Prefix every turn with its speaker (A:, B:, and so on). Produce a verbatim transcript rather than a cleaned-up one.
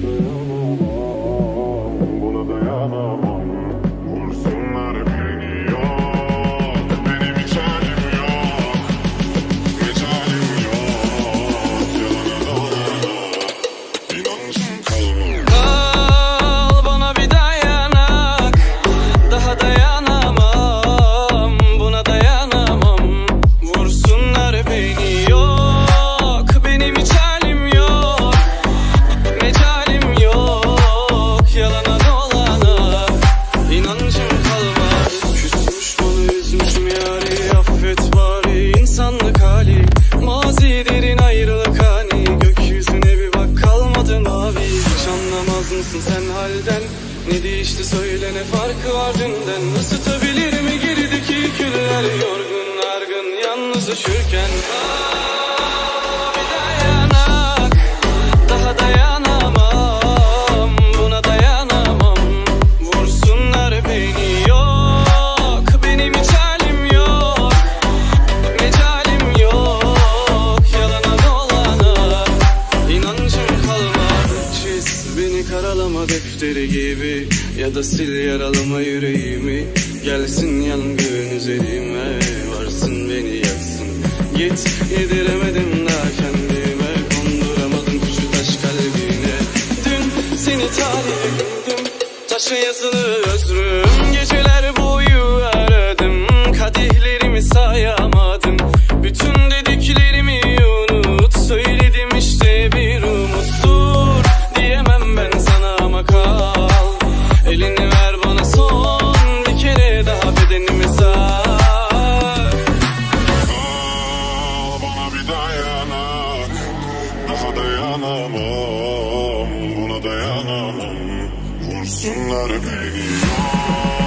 A: dayanamam, buna dayanamam. Vursunlar beni, yok benim hiç halim yok, mecalim yok. Yalana dolana inancım kalmadı.
B: Al bana bir dayanak, daha dayanamam, buna dayanamam. Vursunlar beni, yok benim hiç halim yok, mecalim yok. Yalana dolana inancım kalmadı. Küsmüş bana, üzmüşüm yari, affet bari insanlık hali. Mazi derin ayrılık hani, gökyüzüne bir bak kalmadı mavi. Hiç anlamaz mısın sen halden? Ne değişti söyle, ne farkı var dünden? Isıtabilir mi gerideki küller, yorgun argın yalnız üşürken? Aa, bir dayanak, daha dayanamam, buna dayanamam. Vursunlar beni, yok benim hiç halim yok, mecalim yok. Yalana dolana inancım kalmadı. Çiz beni karalama defteri gibi, ya da sil yaralama yüreğimi. Gelsin yangın üzerime, varsın beni yaksın. Git yediremedim daha kendime, konduramadım kuşu taş kalbine. Dün seni tarihe güldüm, taşa yazılı özrüm. Geceler boyu aradım, kadehlerimi sayamadım. Bütün dediklerimi unut, söyledim işte bir umut. Dur diyemem ben sana ama kal, elini ver bana son bir kere daha, bedenimi sar.
A: Al bana bir dayanak, daha dayanamam, buna dayanamam. Vursunlar beni, yok